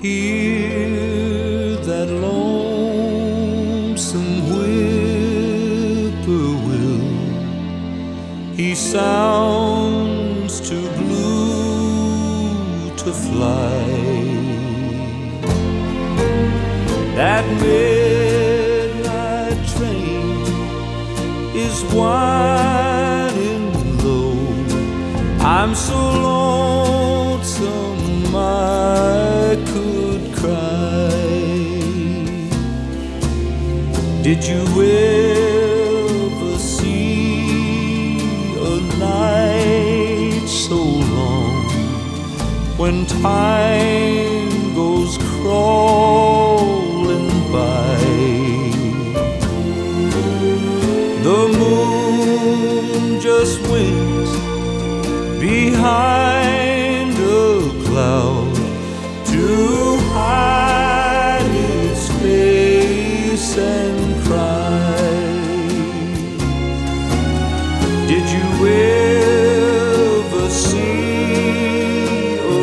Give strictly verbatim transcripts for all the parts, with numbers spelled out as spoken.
Hear that lonesome whippoorwill. He sounds too blue to fly. That midnight train is whining low. I'm so lonesome I could cry. Did you ever see a night so long when time goes crawling by? The moon just went behind a cloud to hide its face and cry. Did you ever see a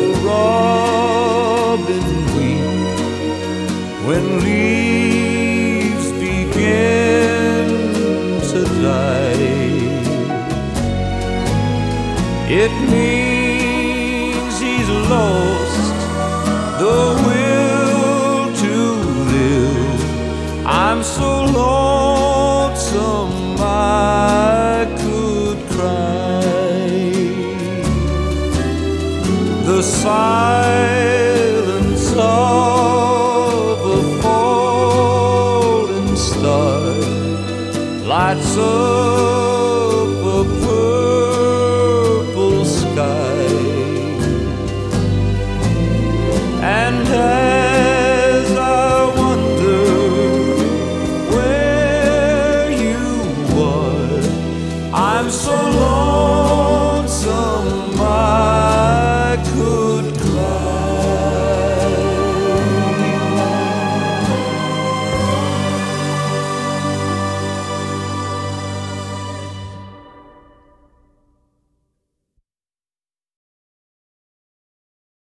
robin weep when leaves begin to die? It means he's lost the will to live. I'm so lonesome I could cry. The silence of a falling star lights up a purple sky. And as I wonder where you are, I'm so